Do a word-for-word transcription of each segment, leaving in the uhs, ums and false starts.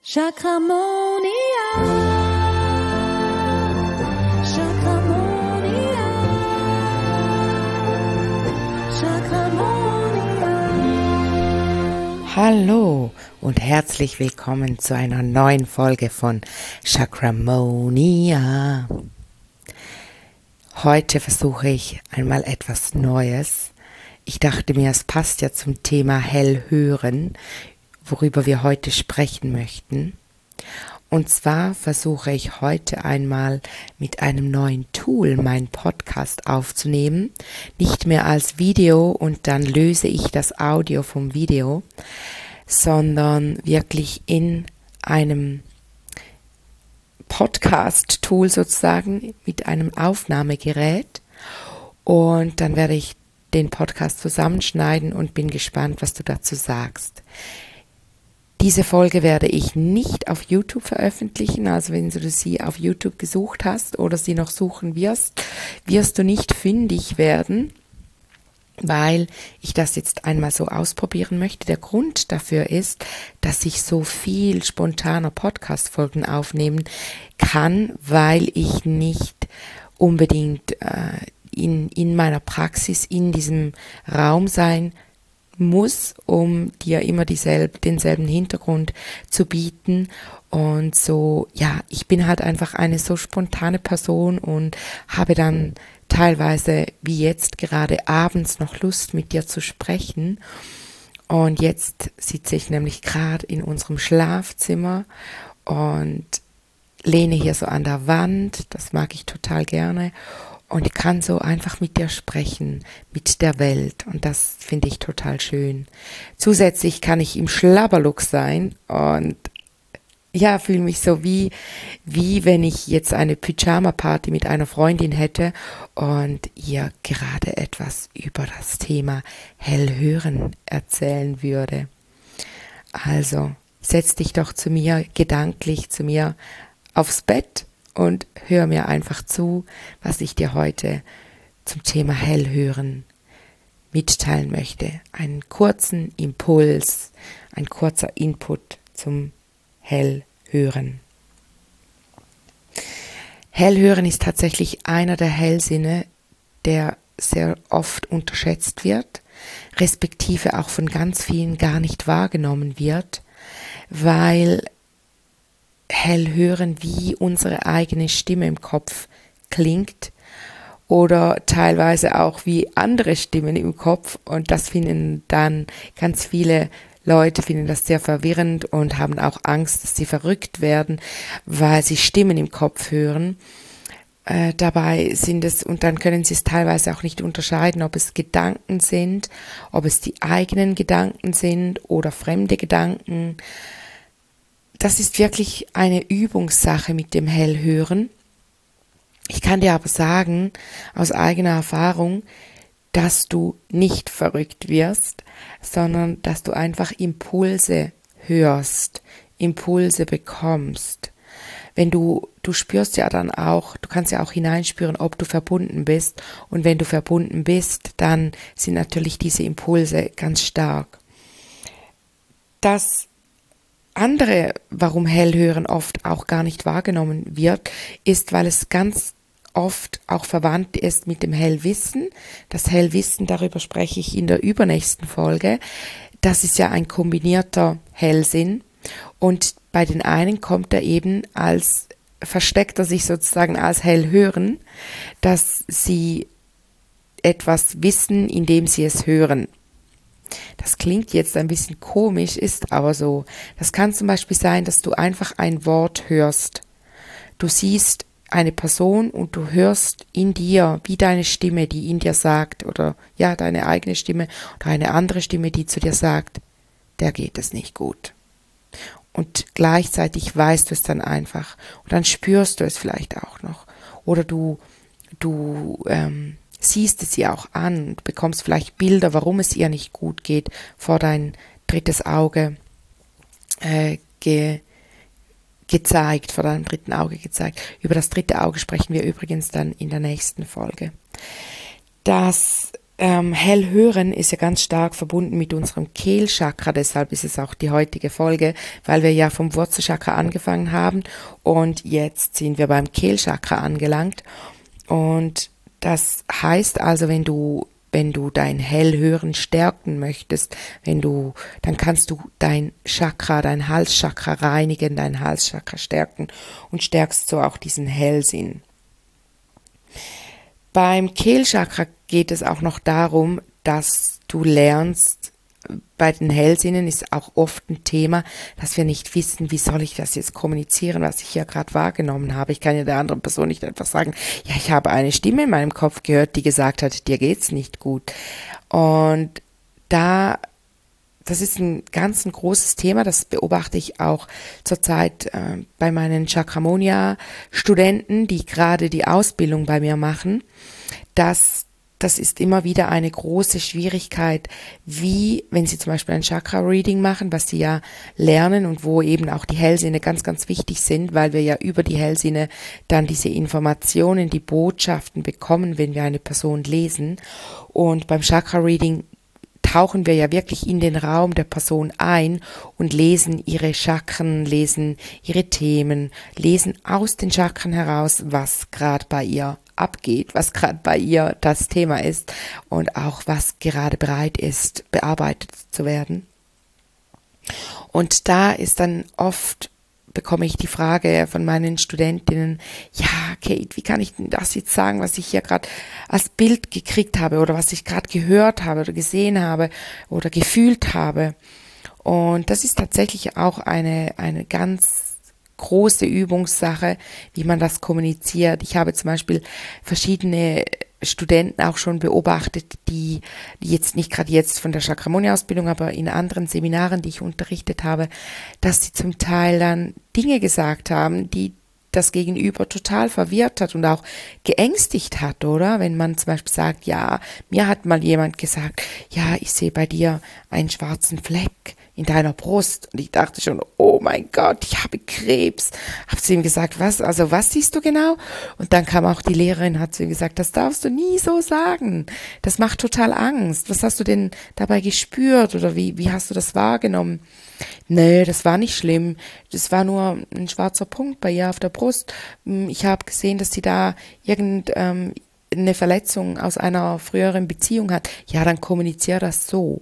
Chakramonia. Chakramonia. Chakramonia. Hallo und herzlich willkommen zu einer neuen Folge von Chakramonia. Heute versuche ich einmal etwas Neues. Ich dachte mir, es passt ja zum Thema Hellhören, worüber wir heute sprechen möchten. Und zwar versuche ich heute einmal mit einem neuen Tool meinen Podcast aufzunehmen. Nicht mehr als Video und dann löse ich das Audio vom Video, sondern wirklich in einem Podcast-Tool sozusagen mit einem Aufnahmegerät. Und dann werde ich den Podcast zusammenschneiden und bin gespannt, was du dazu sagst. Diese Folge werde ich nicht auf YouTube veröffentlichen, also wenn du sie auf YouTube gesucht hast oder sie noch suchen wirst, wirst du nicht fündig werden, weil ich das jetzt einmal so ausprobieren möchte. Der Grund dafür ist, dass ich so viel spontaner Podcast-Folgen aufnehmen kann, weil ich nicht unbedingt äh, in, in meiner Praxis in diesem Raum sein muss, um dir immer dieselbe, denselben Hintergrund zu bieten. Und so, ja, ich bin halt einfach eine so spontane Person und habe dann teilweise, wie jetzt gerade abends, noch Lust, mit dir zu sprechen. Und jetzt sitze ich nämlich gerade in unserem Schlafzimmer und lehne hier so an der Wand. Das mag ich total gerne. Und ich kann so einfach mit dir sprechen, mit der Welt. Und das finde ich total schön. Zusätzlich kann ich im Schlabberlook sein und ja, fühle mich so wie, wie wenn ich jetzt eine Pyjama-Party mit einer Freundin hätte und ihr gerade etwas über das Thema Hellhören erzählen würde. Also, setz dich doch zu mir, gedanklich zu mir aufs Bett und hör mir einfach zu, was ich dir heute zum Thema Hellhören mitteilen möchte. Einen kurzen Impuls, ein kurzer Input zum Hellhören. Hellhören ist tatsächlich einer der Hellsinne, der sehr oft unterschätzt wird, respektive auch von ganz vielen gar nicht wahrgenommen wird, weil Hellhören wie unsere eigene Stimme im Kopf klingt oder teilweise auch wie andere Stimmen im Kopf, und das finden dann ganz viele Leute finden das sehr verwirrend und haben auch Angst, dass sie verrückt werden, weil sie Stimmen im Kopf hören. Äh, dabei sind es, und dann können sie es teilweise auch nicht unterscheiden, ob es Gedanken sind, ob es die eigenen Gedanken sind oder fremde Gedanken. Das ist wirklich eine Übungssache mit dem Hellhören. Ich kann dir aber sagen, aus eigener Erfahrung, dass du nicht verrückt wirst, sondern dass du einfach Impulse hörst, Impulse bekommst. Wenn du, du spürst ja dann auch, du kannst ja auch hineinspüren, ob du verbunden bist. Und wenn du verbunden bist, dann sind natürlich diese Impulse ganz stark. Das andere, warum Hellhören oft auch gar nicht wahrgenommen wird, ist, weil es ganz oft auch verwandt ist mit dem Hellwissen. Das Hellwissen, darüber spreche ich in der übernächsten Folge. Das ist ja ein kombinierter Hellsinn, und bei den einen kommt er eben als, versteckt er sich sozusagen als Hellhören, dass sie etwas wissen, indem sie es hören. Das klingt jetzt ein bisschen komisch, ist aber so. Das kann zum Beispiel sein, dass du einfach ein Wort hörst. Du siehst eine Person und du hörst in dir, wie deine Stimme, die in dir sagt, oder ja, deine eigene Stimme oder eine andere Stimme, die zu dir sagt, der geht es nicht gut. Und gleichzeitig weißt du es dann einfach. Und dann spürst du es vielleicht auch noch. Oder du, du, ähm, siehst es ihr auch an und bekommst vielleicht Bilder, warum es ihr nicht gut geht, vor dein drittes Auge äh, ge, gezeigt, vor deinem dritten Auge gezeigt. Über das dritte Auge sprechen wir übrigens dann in der nächsten Folge. Das Ähm, hell hören ist ja ganz stark verbunden mit unserem Kehlchakra, deshalb ist es auch die heutige Folge, weil wir ja vom Wurzelchakra angefangen haben und jetzt sind wir beim Kehlchakra angelangt. Und das heißt also, wenn du wenn du dein Hellhören stärken möchtest, wenn du, dann kannst du dein Chakra, dein Halschakra reinigen, dein Halschakra stärken und stärkst so auch diesen Hellsinn. Beim Kehlchakra geht es auch noch darum, dass du lernst, bei den Hellsinnen ist auch oft ein Thema, dass wir nicht wissen, wie soll ich das jetzt kommunizieren, was ich hier gerade wahrgenommen habe. Ich kann ja der anderen Person nicht einfach sagen, ja, ich habe eine Stimme in meinem Kopf gehört, die gesagt hat, dir geht's nicht gut. Und da, das ist ein ganz ein großes Thema, das beobachte ich auch zurzeit äh, bei meinen Chakramonia-Studenten, die gerade die Ausbildung bei mir machen, dass das ist immer wieder eine große Schwierigkeit, wie, wenn Sie zum Beispiel ein Chakra-Reading machen, was Sie ja lernen und wo eben auch die Hellsinne ganz, ganz wichtig sind, weil wir ja über die Hellsinne dann diese Informationen, die Botschaften bekommen, wenn wir eine Person lesen. Und beim Chakra-Reading tauchen wir ja wirklich in den Raum der Person ein und lesen ihre Chakren, lesen ihre Themen, lesen aus den Chakren heraus, was gerade bei ihr abgeht, was gerade bei ihr das Thema ist und auch was gerade bereit ist, bearbeitet zu werden. Und da ist dann oft, bekomme ich die Frage von meinen Studentinnen, ja, Kate, wie kann ich denn das jetzt sagen, was ich hier gerade als Bild gekriegt habe oder was ich gerade gehört habe oder gesehen habe oder gefühlt habe. Und das ist tatsächlich auch eine, eine ganz große Übungssache, wie man das kommuniziert. Ich habe zum Beispiel verschiedene Studenten auch schon beobachtet, die, die jetzt nicht gerade jetzt von der Chakramonia-Ausbildung, aber in anderen Seminaren, die ich unterrichtet habe, dass sie zum Teil dann Dinge gesagt haben, die das Gegenüber total verwirrt hat und auch geängstigt hat, oder? Wenn man zum Beispiel sagt, ja, mir hat mal jemand gesagt, ja, ich sehe bei dir einen schwarzen Fleck in deiner Brust. Und ich dachte schon, oh mein Gott, ich habe Krebs. Hab zu ihm gesagt, was, also was siehst du genau? Und dann kam auch die Lehrerin, hat zu ihm gesagt, das darfst du nie so sagen. Das macht total Angst. Was hast du denn dabei gespürt oder wie, wie hast du das wahrgenommen? Nee, das war nicht schlimm. Das war nur ein schwarzer Punkt bei ihr auf der Brust. Ich habe gesehen, dass sie da irgendeine ähm, Verletzung aus einer früheren Beziehung hat. Ja, dann kommuniziere das so.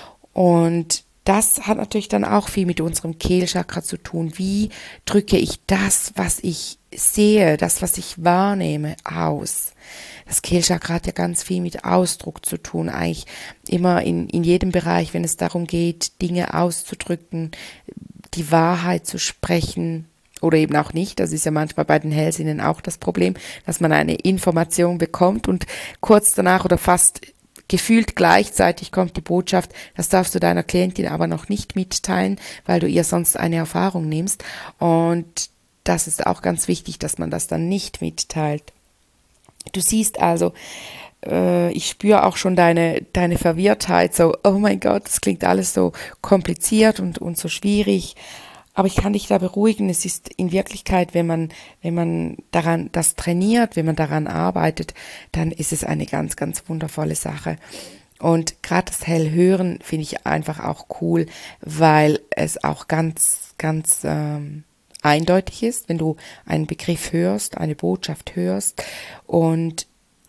Und das hat natürlich dann auch viel mit unserem Kehlchakra zu tun. Wie drücke ich das, was ich sehe, das, was ich wahrnehme, aus? Das Kehlchakra hat ja ganz viel mit Ausdruck zu tun, eigentlich immer in, in jedem Bereich, wenn es darum geht, Dinge auszudrücken, die Wahrheit zu sprechen oder eben auch nicht. Das ist ja manchmal bei den Hellsinnen auch das Problem, dass man eine Information bekommt und kurz danach oder fast gefühlt gleichzeitig kommt die Botschaft, das darfst du deiner Klientin aber noch nicht mitteilen, weil du ihr sonst eine Erfahrung nimmst. Und das ist auch ganz wichtig, dass man das dann nicht mitteilt. Du siehst also, äh, ich spüre auch schon deine, deine Verwirrtheit, so, oh mein Gott, das klingt alles so kompliziert und, und so schwierig. Aber ich kann dich da beruhigen, es ist in Wirklichkeit, wenn man, wenn man daran das trainiert, wenn man daran arbeitet, dann ist es eine ganz, ganz wundervolle Sache. Und gerade das Hellhören finde ich einfach auch cool, weil es auch ganz, ganz ähm, eindeutig ist, wenn du einen Begriff hörst, eine Botschaft hörst. Und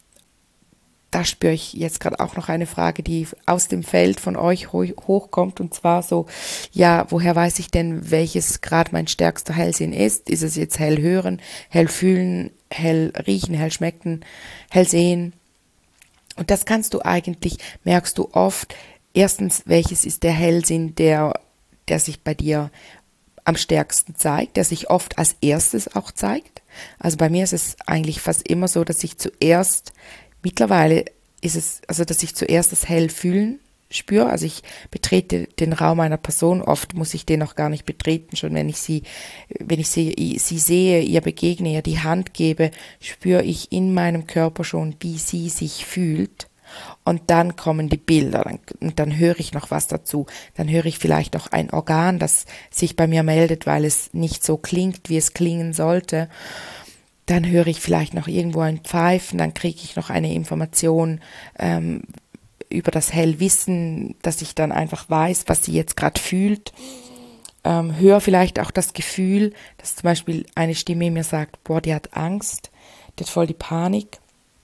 da spüre ich jetzt gerade auch noch eine Frage, die aus dem Feld von euch hochkommt, und zwar so, ja, woher weiß ich denn, welches gerade mein stärkster Hellsinn ist? Ist es jetzt hell hören, hell fühlen, hell riechen, hell schmecken, hell sehen? Und das kannst du eigentlich, merkst du oft, erstens, welches ist der Hellsinn, der, der sich bei dir am stärksten zeigt, der sich oft als erstes auch zeigt. Also bei mir ist es eigentlich fast immer so, dass ich zuerst Mittlerweile ist es, also dass ich zuerst das Hellfühlen spüre, also ich betrete den Raum einer Person, oft muss ich den noch gar nicht betreten, schon wenn ich sie, wenn ich sie, sie sehe, ihr begegne, ihr die Hand gebe, spüre ich in meinem Körper schon, wie sie sich fühlt. Und dann kommen die Bilder, dann, und dann höre ich noch was dazu. Dann höre ich vielleicht noch ein Organ, das sich bei mir meldet, weil es nicht so klingt, wie es klingen sollte. Dann höre ich vielleicht noch irgendwo ein Pfeifen, dann kriege ich noch eine Information, ähm, über das Hellwissen, dass ich dann einfach weiß, was sie jetzt gerade fühlt. Ähm, höre vielleicht auch das Gefühl, dass zum Beispiel eine Stimme mir sagt, boah, die hat Angst, die hat voll die Panik.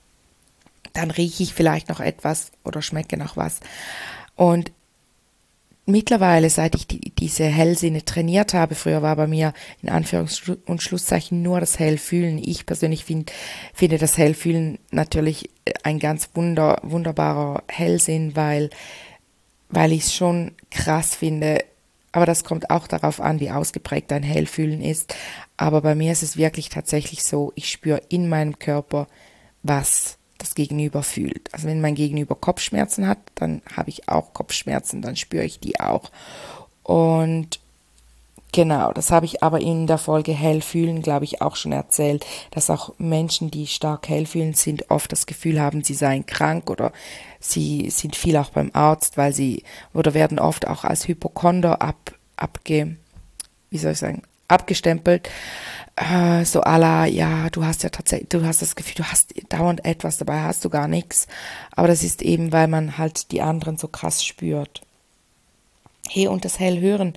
Dann rieche ich vielleicht noch etwas oder schmecke noch was. Und mittlerweile, seit ich die, diese Hellsinne trainiert habe, früher war bei mir in Anführungs- und Schlusszeichen nur das Hellfühlen. Ich persönlich find, finde das Hellfühlen natürlich ein ganz wunder, wunderbarer Hellsinn, weil, weil ich es schon krass finde. Aber das kommt auch darauf an, wie ausgeprägt ein Hellfühlen ist. Aber bei mir ist es wirklich tatsächlich so, ich spüre in meinem Körper, was das Gegenüber fühlt. Also wenn mein Gegenüber Kopfschmerzen hat, dann habe ich auch Kopfschmerzen, dann spüre ich die auch. Und genau, das habe ich aber in der Folge Hellfühlen, glaube ich, auch schon erzählt, dass auch Menschen, die stark hellfühlend sind, oft das Gefühl haben, sie seien krank oder sie sind viel auch beim Arzt, weil sie, oder werden oft auch als Hypochonder ab, abge, wie soll ich sagen, abgestempelt, äh, so à la, ja, du hast ja tatsächlich, du hast das Gefühl, du hast dauernd etwas, dabei hast du gar nichts. Aber das ist eben, weil man halt die anderen so krass spürt. Hey, und das Hellhören,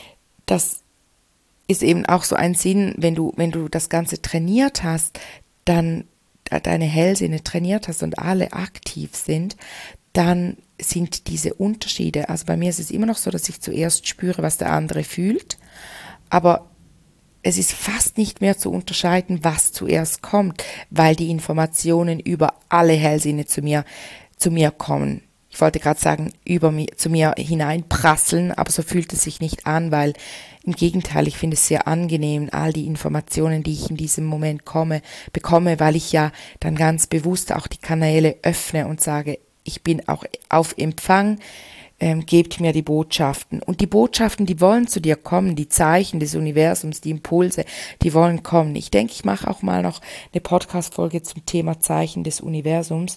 das ist eben auch so ein Sinn, wenn du, wenn du das Ganze trainiert hast, dann deine Hellsinne trainiert hast und alle aktiv sind, dann sind diese Unterschiede, also bei mir ist es immer noch so, dass ich zuerst spüre, was der andere fühlt, aber es ist fast nicht mehr zu unterscheiden, was zuerst kommt, weil die Informationen über alle Hellsinne zu mir, zu mir kommen. Ich wollte gerade sagen, über mir, zu mir hineinprasseln, aber so fühlt es sich nicht an, weil im Gegenteil, ich finde es sehr angenehm, all die Informationen, die ich in diesem Moment komme, bekomme, weil ich ja dann ganz bewusst auch die Kanäle öffne und sage, ich bin auch auf Empfang, ähm, gebt mir die Botschaften. Und die Botschaften, die wollen zu dir kommen, die Zeichen des Universums, die Impulse, die wollen kommen. Ich denke, ich mache auch mal noch eine Podcast-Folge zum Thema Zeichen des Universums.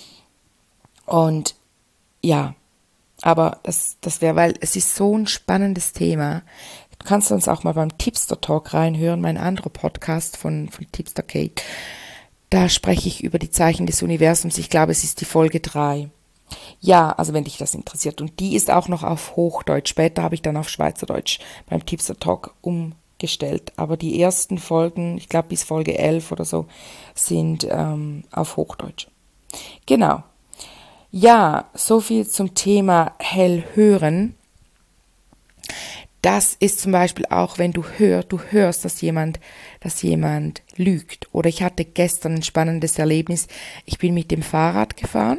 Und ja, aber das, das wäre, weil es ist so ein spannendes Thema. Du kannst uns auch mal beim Tipster Talk reinhören, mein anderer Podcast von, von Tipster Kate. Da spreche ich über die Zeichen des Universums. Ich glaube, es ist die Folge drei. Ja, also wenn dich das interessiert. Und die ist auch noch auf Hochdeutsch. Später habe ich dann auf Schweizerdeutsch beim Tipster Talk umgestellt. Aber die ersten Folgen, ich glaube bis Folge elf oder so, sind ähm, auf Hochdeutsch. Genau. Ja, so viel zum Thema Hellhören. Das ist zum Beispiel auch, wenn du hörst, du hörst, dass jemand, dass jemand lügt. Oder ich hatte gestern ein spannendes Erlebnis. Ich bin mit dem Fahrrad gefahren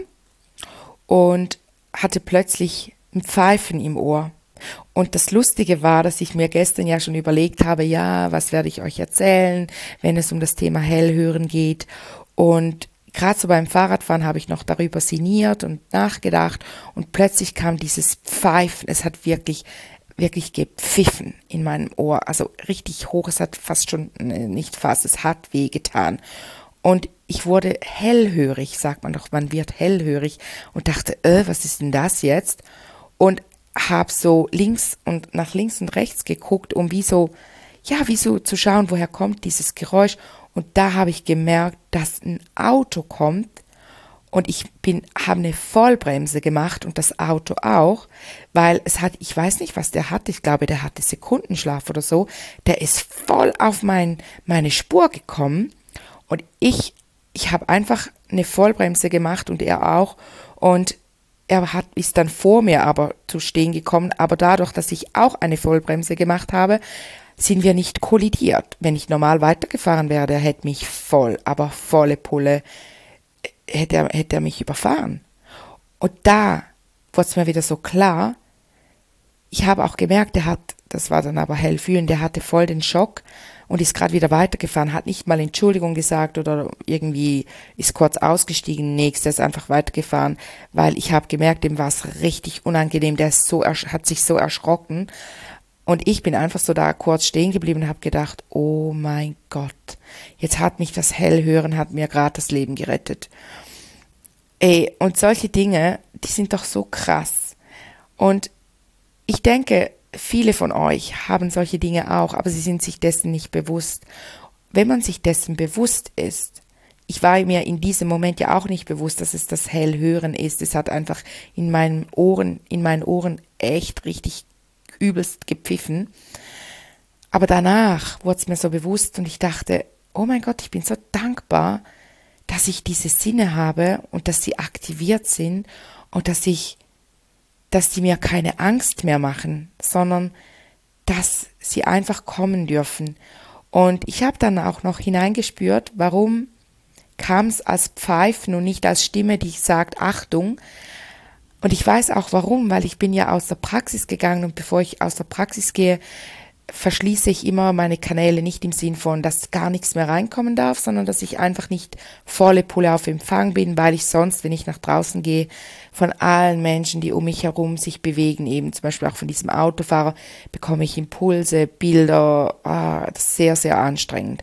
und hatte plötzlich ein Pfeifen im Ohr. Und das Lustige war, dass ich mir gestern ja schon überlegt habe, ja, was werde ich euch erzählen, wenn es um das Thema Hellhören geht. Und gerade so beim Fahrradfahren habe ich noch darüber sinniert und nachgedacht und plötzlich kam dieses Pfeifen. Es hat wirklich, wirklich gepfiffen in meinem Ohr. Also richtig hoch, es hat fast schon, nicht fast, es hat wehgetan. Und ich wurde hellhörig, sagt man doch, man wird hellhörig und dachte, äh, was ist denn das jetzt? Und habe so links und nach links und rechts geguckt, um wie so, ja, wie so zu schauen, woher kommt dieses Geräusch. Und da habe ich gemerkt, dass ein Auto kommt und ich bin, habe eine Vollbremse gemacht und das Auto auch, weil es hat, ich weiß nicht, was der hatte, ich glaube, der hatte Sekundenschlaf oder so, der ist voll auf mein, meine Spur gekommen und ich, ich habe einfach eine Vollbremse gemacht und er auch und er hat, ist dann vor mir aber zu stehen gekommen, aber dadurch, dass ich auch eine Vollbremse gemacht habe, sind wir nicht kollidiert. Wenn ich normal weitergefahren wäre, der hätte mich voll, aber volle Pulle, hätte er, hätte er mich überfahren. Und da wurde es mir wieder so klar, ich habe auch gemerkt, der hat, das war dann aber hellfühlend, der hatte voll den Schock und ist gerade wieder weitergefahren, hat nicht mal Entschuldigung gesagt oder irgendwie ist kurz ausgestiegen, nix, der ist einfach weitergefahren, weil ich habe gemerkt, dem war es richtig unangenehm, der ist so, hat sich so erschrocken. Und ich bin einfach so da kurz stehen geblieben und habe gedacht, oh mein Gott, jetzt hat mich das Hellhören, hat mir gerade das Leben gerettet. Ey, und solche Dinge, die sind doch so krass. Und ich denke, viele von euch haben solche Dinge auch, aber sie sind sich dessen nicht bewusst. Wenn man sich dessen bewusst ist, ich war mir in diesem Moment ja auch nicht bewusst, dass es das Hellhören ist. Es hat einfach in meinen Ohren, in meinen Ohren echt richtig übelst gepfiffen. Aber danach wurde es mir so bewusst und ich dachte, oh mein Gott, ich bin so dankbar, dass ich diese Sinne habe und dass sie aktiviert sind und dass ich, dass die mir keine Angst mehr machen, sondern dass sie einfach kommen dürfen. Und ich habe dann auch noch hineingespürt, warum kam es als Pfeifen und nicht als Stimme, die sagt, Achtung. Und ich weiß auch warum, weil ich bin ja aus der Praxis gegangen und bevor ich aus der Praxis gehe, verschließe ich immer meine Kanäle nicht im Sinn von, dass gar nichts mehr reinkommen darf, sondern dass ich einfach nicht volle Pulle auf Empfang bin, weil ich sonst, wenn ich nach draußen gehe, von allen Menschen, die um mich herum sich bewegen, eben zum Beispiel auch von diesem Autofahrer, bekomme ich Impulse, Bilder, ah, das ist sehr, sehr anstrengend.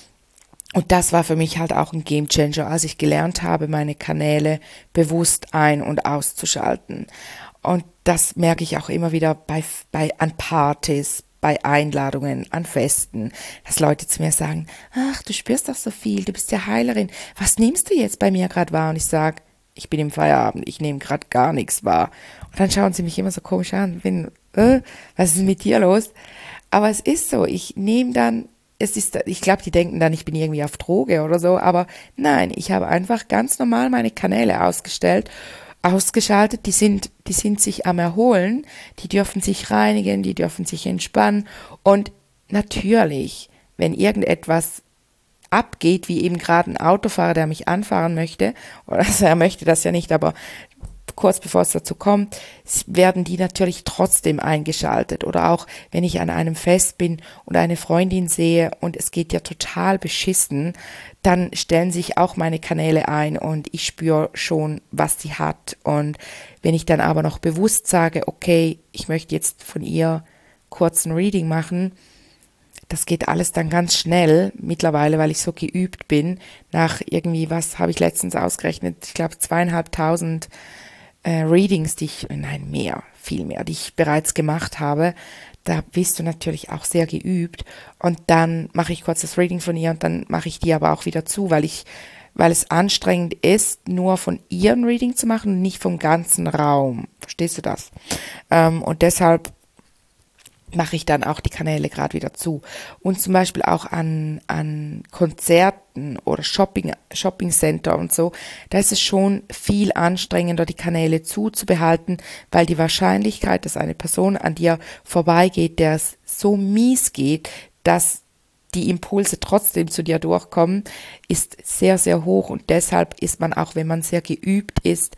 Und das war für mich halt auch ein Gamechanger, als ich gelernt habe, meine Kanäle bewusst ein- und auszuschalten. Und das merke ich auch immer wieder bei, bei an Partys, bei Einladungen, an Festen, dass Leute zu mir sagen, ach, du spürst doch so viel, du bist ja Heilerin, was nimmst du jetzt bei mir gerade wahr? Und ich sage, ich bin im Feierabend, ich nehme gerade gar nichts wahr. Und dann schauen sie mich immer so komisch an, bin, äh, was ist mit dir los? Aber es ist so, ich nehme dann, es ist, ich glaube, die denken dann, ich bin irgendwie auf Droge oder so, aber nein, ich habe einfach ganz normal meine Kanäle ausgestellt, ausgeschaltet, die sind, die sind sich am Erholen, die dürfen sich reinigen, die dürfen sich entspannen und natürlich, wenn irgendetwas abgeht, wie eben gerade ein Autofahrer, der mich anfahren möchte, oder also er möchte das ja nicht, aber kurz bevor es dazu kommt, werden die natürlich trotzdem eingeschaltet. Oder auch, wenn ich an einem Fest bin und eine Freundin sehe und es geht ja total beschissen, dann stellen sich auch meine Kanäle ein und ich spüre schon, was sie hat. Und wenn ich dann aber noch bewusst sage, okay, ich möchte jetzt von ihr kurz ein Reading machen, das geht alles dann ganz schnell mittlerweile, weil ich so geübt bin. Nach irgendwie, was habe ich letztens ausgerechnet? Ich glaube zweieinhalbtausend äh, Readings, die ich, nein, mehr, viel mehr, die ich bereits gemacht habe. Da bist du natürlich auch sehr geübt. Und dann mache ich kurz das Reading von ihr und dann mache ich die aber auch wieder zu, weil ich, weil es anstrengend ist, nur von ihr ein Reading zu machen und nicht vom ganzen Raum. Verstehst du das? Ähm, und deshalb mache ich dann auch die Kanäle gerade wieder zu. Und zum Beispiel auch an, an Konzerten oder Shopping, Shoppingcenter und so, da ist es schon viel anstrengender, die Kanäle zuzubehalten, weil die Wahrscheinlichkeit, dass eine Person an dir vorbeigeht, der es so mies geht, dass die Impulse trotzdem zu dir durchkommen, ist sehr, sehr hoch. Und deshalb ist man auch, wenn man sehr geübt ist,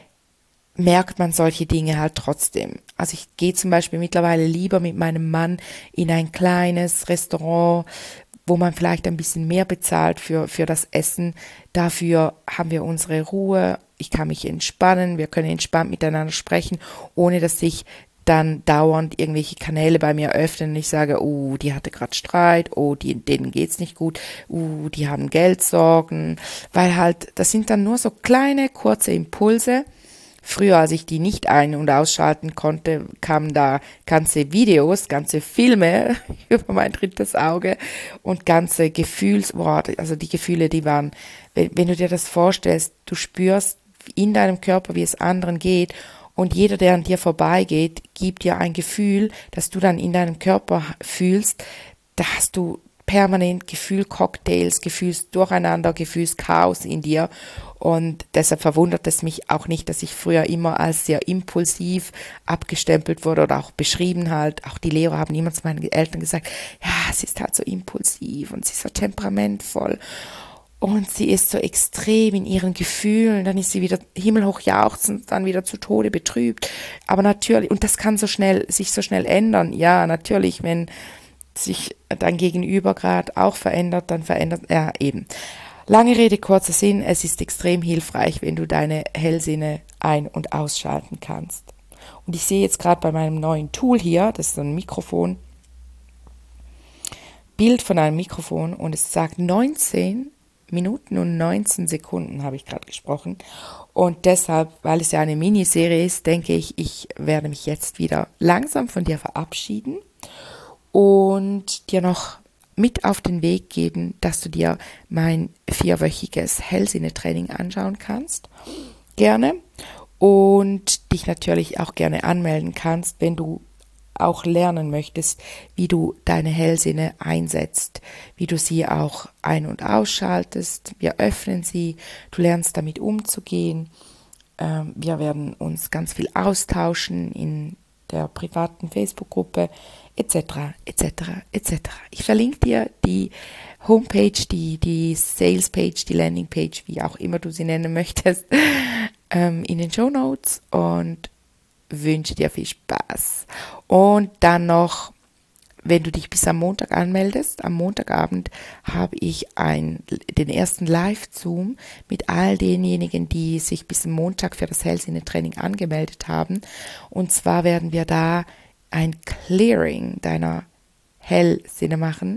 merkt man solche Dinge halt trotzdem. Also ich gehe zum Beispiel mittlerweile lieber mit meinem Mann in ein kleines Restaurant, wo man vielleicht ein bisschen mehr bezahlt für, für das Essen. Dafür haben wir unsere Ruhe, ich kann mich entspannen, wir können entspannt miteinander sprechen, ohne dass ich dann dauernd irgendwelche Kanäle bei mir öffnen und ich sage, oh, die hatte gerade Streit, oh, die, denen geht's nicht gut, oh, die haben Geldsorgen, weil halt, das sind dann nur so kleine, kurze Impulse. Früher, als ich die nicht ein- und ausschalten konnte, kamen da ganze Videos, ganze Filme über mein drittes Auge und ganze Gefühlsworte, also die Gefühle, die waren, wenn, wenn du dir das vorstellst, du spürst in deinem Körper, wie es anderen geht und jeder, der an dir vorbeigeht, gibt dir ein Gefühl, das du dann in deinem Körper fühlst, da hast du permanent Gefühlcocktails, Gefühlsdurcheinander, Gefühlschaos in dir und deshalb verwundert es mich auch nicht, dass ich früher immer als sehr impulsiv abgestempelt wurde oder auch beschrieben halt, auch die Lehrer haben immer zu meinen Eltern gesagt, ja, sie ist halt so impulsiv und sie ist so temperamentvoll und sie ist so extrem in ihren Gefühlen, dann ist sie wieder himmelhoch jauchzend, dann wieder zu Tode betrübt, aber natürlich, und das kann so schnell, sich so schnell ändern, ja, natürlich, wenn sich dein Gegenüber gerade auch verändert, dann verändert er eben. Lange Rede, kurzer Sinn, es ist extrem hilfreich, wenn du deine Hellsinne ein- und ausschalten kannst. Und ich sehe jetzt gerade bei meinem neuen Tool hier, das ist so ein Mikrofon, Bild von einem Mikrofon und es sagt neunzehn Minuten und neunzehn Sekunden habe ich gerade gesprochen. Und deshalb, weil es ja eine Miniserie ist, denke ich, ich werde mich jetzt wieder langsam von dir verabschieden und dir noch mit auf den Weg geben, dass du dir mein vierwöchiges Hellsinne-Training anschauen kannst. Gerne. Und dich natürlich auch gerne anmelden kannst, wenn du auch lernen möchtest, wie du deine Hellsinne einsetzt, wie du sie auch ein- und ausschaltest. Wir öffnen sie, du lernst damit umzugehen. Ähm, wir werden uns ganz viel austauschen in der privaten Facebook-Gruppe et cetera et cetera et cetera. Ich verlinke dir die Homepage, die, die Sales-Page, die Landing-Page, wie auch immer du sie nennen möchtest, ähm, in den Shownotes und wünsche dir viel Spaß. Und dann noch, wenn du dich bis am Montag anmeldest, am Montagabend habe ich ein, den ersten Live-Zoom mit all denjenigen, die sich bis am Montag für das Hellsinne-Training angemeldet haben. Und zwar werden wir da ein Clearing deiner Hellsinne machen.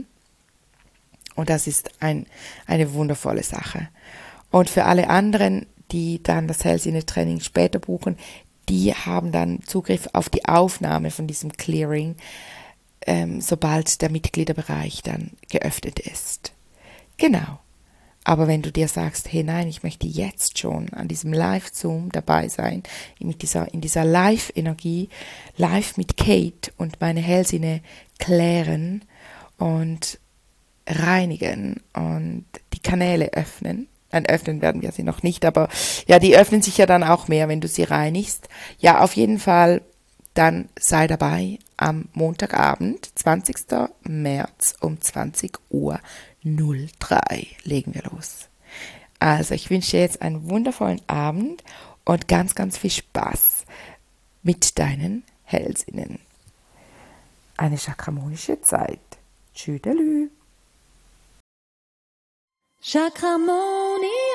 Und das ist ein, eine wundervolle Sache. Und für alle anderen, die dann das Hellsinne-Training später buchen, die haben dann Zugriff auf die Aufnahme von diesem Clearing, ähm, sobald der Mitgliederbereich dann geöffnet ist. Genau. Aber wenn du dir sagst, hey nein, ich möchte jetzt schon an diesem Live-Zoom dabei sein, mit dieser, in dieser Live-Energie, live mit Kate und meine Hellsinne klären und reinigen und die Kanäle öffnen. Nein, öffnen werden wir sie noch nicht, aber ja, die öffnen sich ja dann auch mehr, wenn du sie reinigst. Ja, auf jeden Fall, dann sei dabei am Montagabend, zwanzigsten März um zwanzig Uhr null drei legen wir los. Also, ich wünsche dir jetzt einen wundervollen Abend und ganz, ganz viel Spaß mit deinen Hellsinnen. Eine chakramonische Zeit. Tschüdelü. Chakramonie.